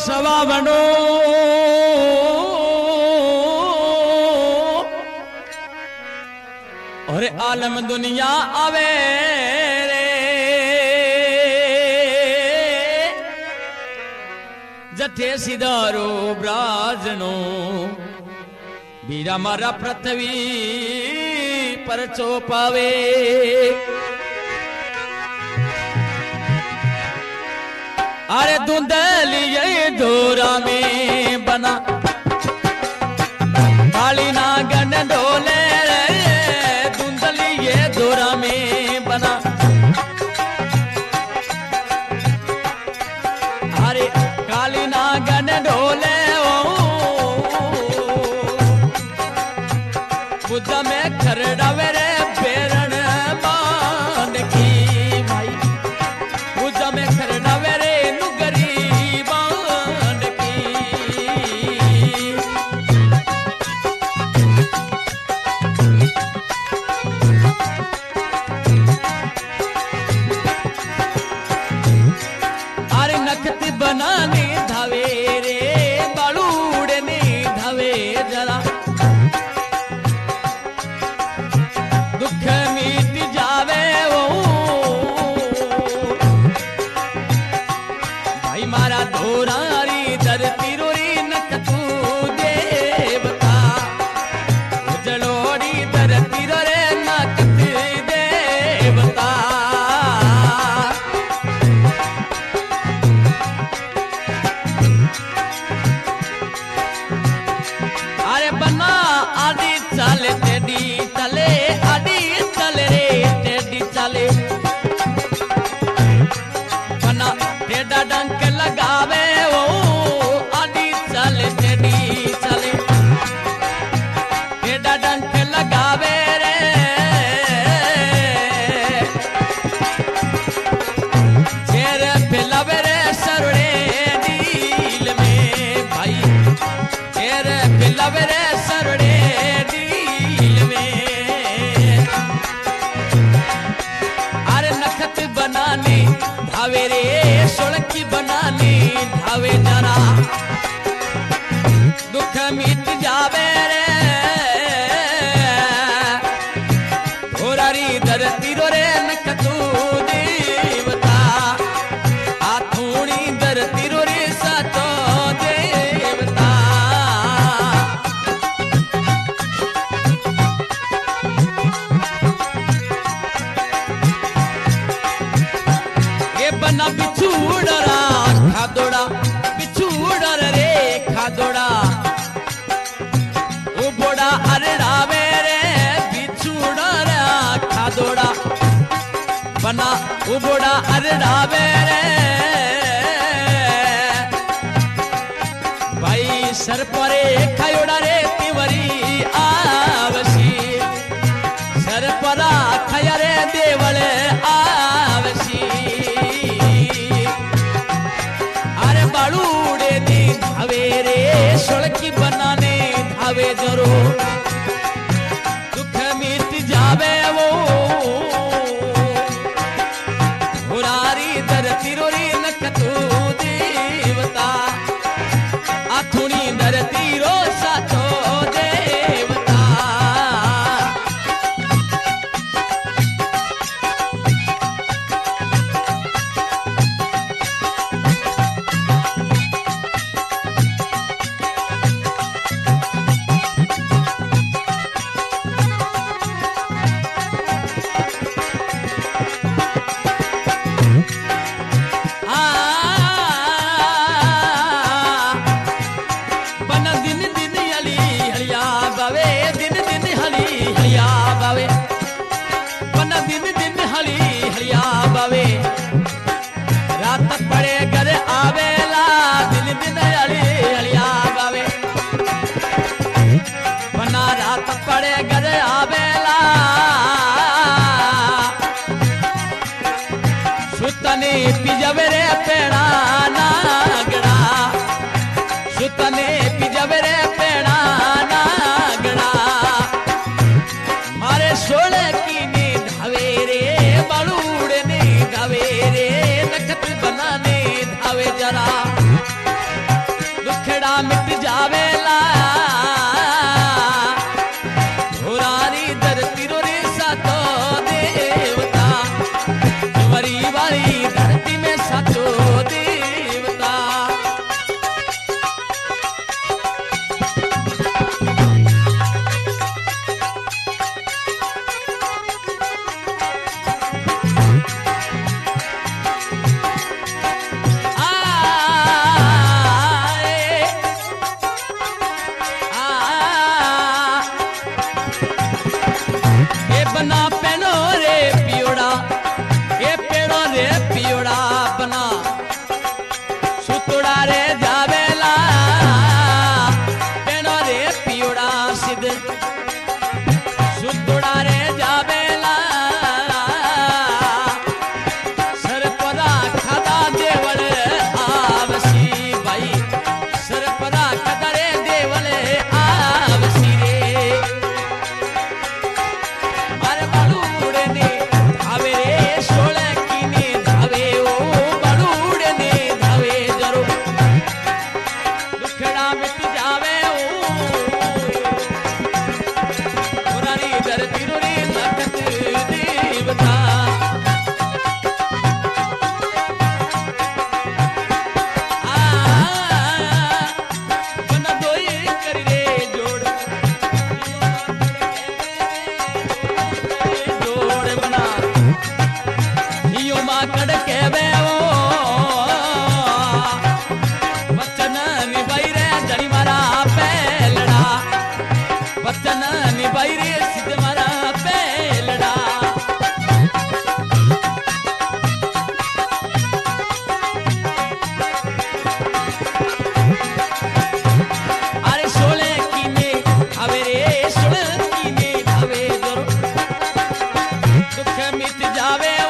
सवावनो और आलम दुनिया आवे रे जठे सिदारो ब्राजनो बीरा मारा पृथ्वी पर चोपावे अरे धुंधलिए धोरा में बना काली नागन डोले धुंधलिए धोरा में बना अरे काली नागन डोले बुद्ध में खरड़ा मेरे पेरण मान की भाई बुद्ध में खरड़ा मेरे बनाने धावे रे बालूड़ने धावे जरा दुख मिट जावे वो भाई मारा धोरारी धरती रोरी नक तू देवता जलोड़ी धरती रे नक देवता आदि चले टेडी चले आदि चले रे टेडी चले बना टेडा डंक लगावे वो आदि चले टेडी चले टेडा डंक लगावे रे चेर फिलावे रे सरड़े डील में भाई चेर फिलावे रे सरड़े बनाने धावे रे सोलंकी बनाने धावे जरा दुख मिट जावे रे होरारी धरती रे नक तू देवता आथूणी धरती रे साचो देवता बना बिछूड़रा खादोड़ा बिछूड़र रे खादोड़ा ओ बोड़ा अरड़ा मेरे बिछूड़रा खादोड़ा बना ओ बोड़ा अरड़ा मेरे भाई सर परे खायोड़ा रे तिवरी आवसी सर परा खाया रे देवले आवसी बालूड़े दी धावे रे सोलंकी बनाने धावे जरो दुख मिट जावे वो हुरारी धरती रोरी नक तू देवता आथुणी धरती रो साचो देवता मिट जावे